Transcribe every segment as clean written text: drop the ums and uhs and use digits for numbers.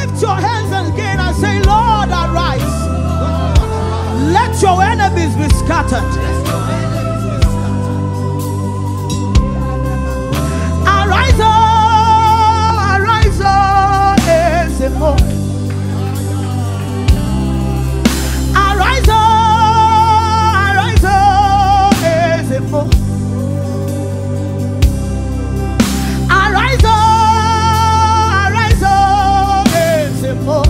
Lift your hands again and say, Lord, arise. Let your enemies be scattered. Arise, arise, Ezemo. Arise, arise, Ezemo. Arise, arise, Ezemo.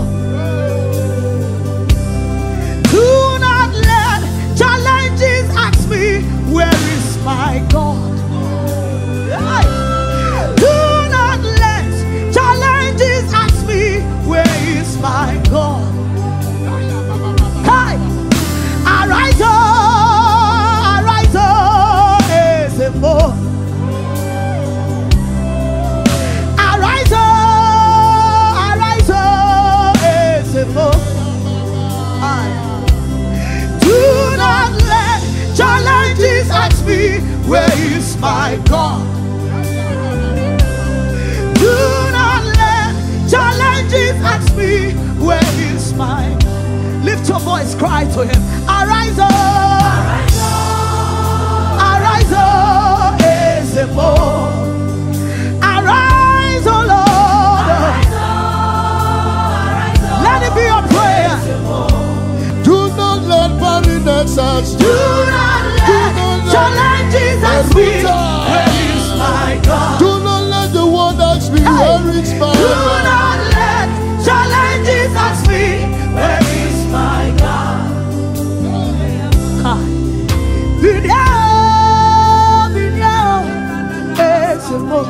Do not let challenges ask me, where is my God? Do not let challenges ask me, where is my God? Hey! Arise, arise, Ezemo. Arise, arise, Ezemo. Do not let challenges ask me, where is my God? Do not let challenges ask me, where is my... Lift your voice, cry to him. Arise, arise, Ezemo. Arise, oh Lord. Let it be your prayer. Do not let barrenness ask Do not let challenges ask me, where is my God? Do not let the world ask me, where is my Do God? not let challenges ask me, where is my God? Be there, Ezemo.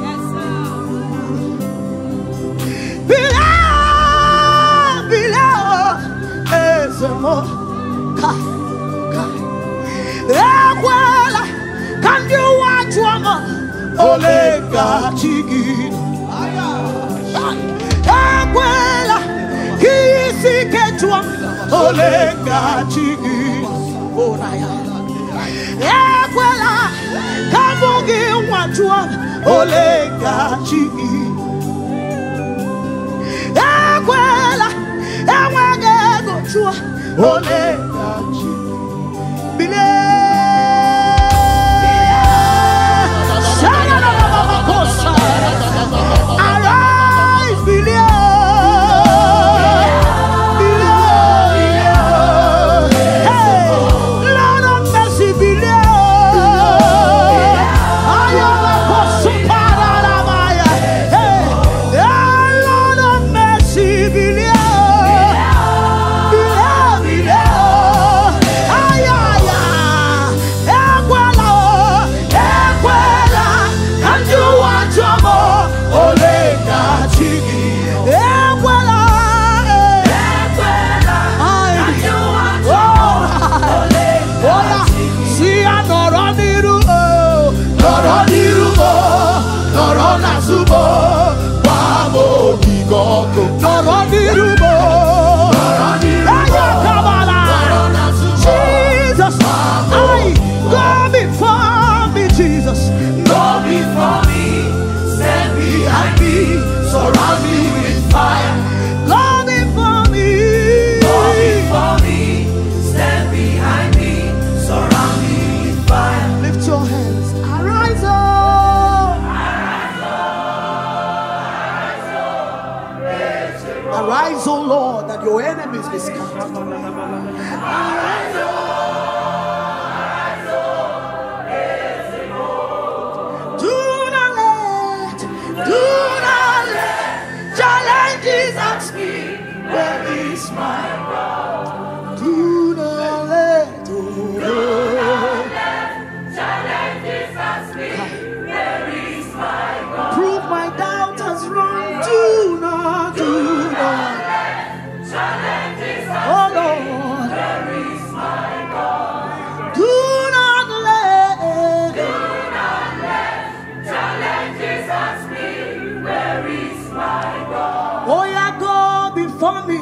Be there, Ezemo. Can you watch woman? Olega chigi. Ekwela kisi ketwa. Olega chigi. Oraya. Ekwela kamugi watchwa. Olega chigi. Ekwela ewage gochwa. Olega chigi. Bile. Arise, hey, Lord of mercy, Lord of mercy, Jesus, go before me, Jesus. Go before me, stand behind me, surround me with fire. Go before me, stand behind me, surround me with fire. Lift your hands. Arise, arise, O Lord, that your enemies be scattered. Arise, do not let challenges ask me, where is my God? Do not let challenges ask me, where is my God? Prove my doubt has run. Do not challenges ask me, where is my God? Do not let challenges ask me, where is my God? Oh yeah, go before me,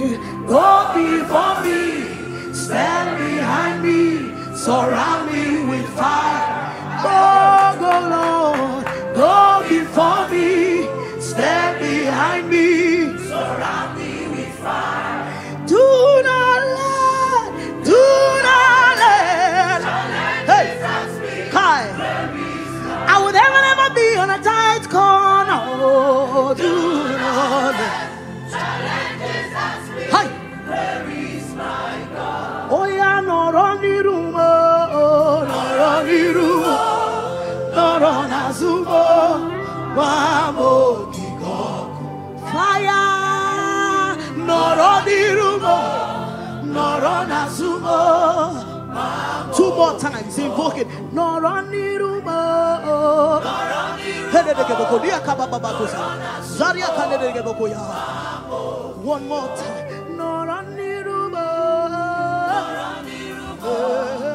stand behind me, surround me with fire. Go Lord, go before me, stand behind me, surround invoke it. One more time.